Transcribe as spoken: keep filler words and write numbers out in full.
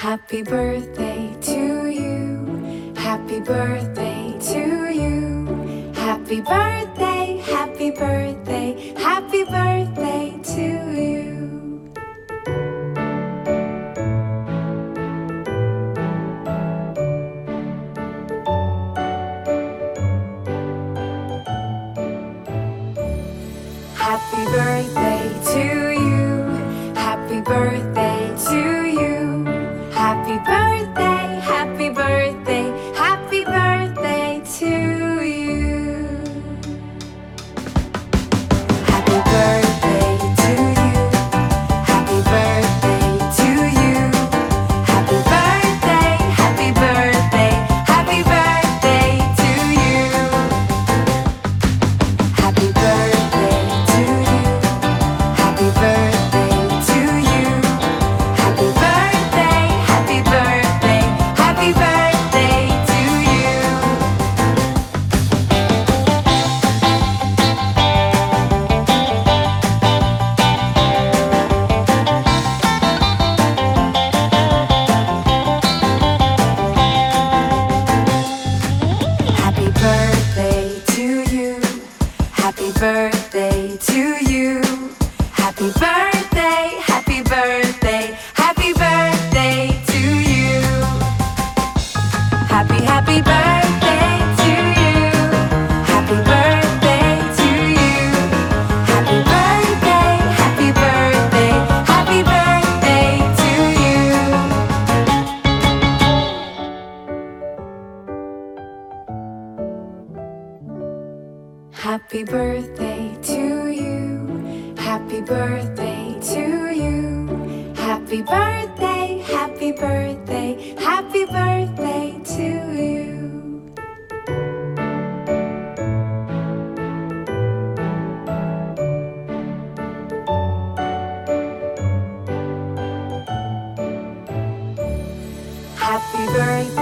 Happy birthday to you. Happy birthday to you. Happy birthday, happy birthday, happy birthday to you. Happy birthday to you. Happy birthday to you. Happy birthday, happy birthday, happy birthday to you. Happy birthday to you. Happy birthday to you. Happy birthday, happy birthday, happy birthday to you. Happy birthday to you. Happy birthday to you. Happy birthday, happy birthday, happy birthday to you. Happy birthday to you. Happy birthday to you. Happy birthday, happy birthday, happy birthday to you. Happy, happy birthday to you. Happy birthday to you. Happy birthday, happy birthday, happy birthday to you. Happy birthday to you. Happy birthday to you. Happy birthday, happy birthday, happy birthday to you. Happy birthday.